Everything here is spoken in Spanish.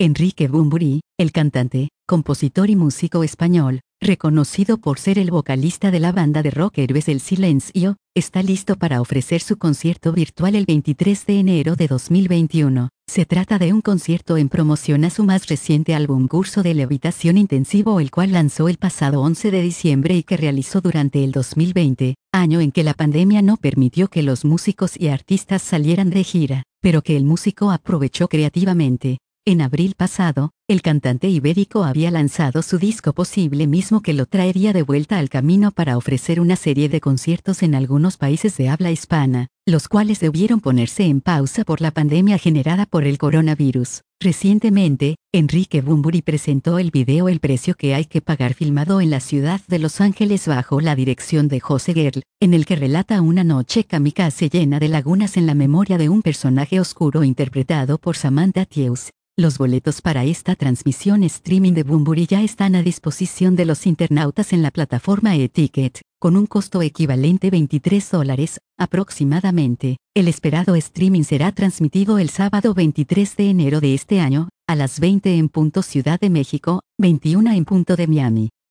Enrique Bunbury, el cantante, compositor y músico español, reconocido por ser el vocalista de la banda de rock Héroes del Silencio, está listo para ofrecer su concierto virtual el 23 de enero de 2021. Se trata de un concierto en promoción a su más reciente álbum Curso de Levitación Intensivo, el cual lanzó el pasado 11 de diciembre y que realizó durante el 2020, año en que la pandemia no permitió que los músicos y artistas salieran de gira, pero que el músico aprovechó creativamente. En abril pasado, el cantante ibérico había lanzado su disco Posible, mismo que lo traería de vuelta al camino para ofrecer una serie de conciertos en algunos países de habla hispana, los cuales debieron ponerse en pausa por la pandemia generada por el coronavirus. Recientemente, Enrique Bunbury presentó el video El precio que hay que pagar, filmado en la ciudad de Los Ángeles bajo la dirección de José Gerl, en el que relata una noche kamikaze llena de lagunas en la memoria de un personaje oscuro interpretado por Samantha Teus. Los boletos para esta transmisión streaming de Bunbury ya están a disposición de los internautas en la plataforma eTicket, con un costo equivalente a $23 aproximadamente. El esperado streaming será transmitido el sábado 23 de enero de este año, a las 20 en punto Ciudad de México, 21 en punto de Miami.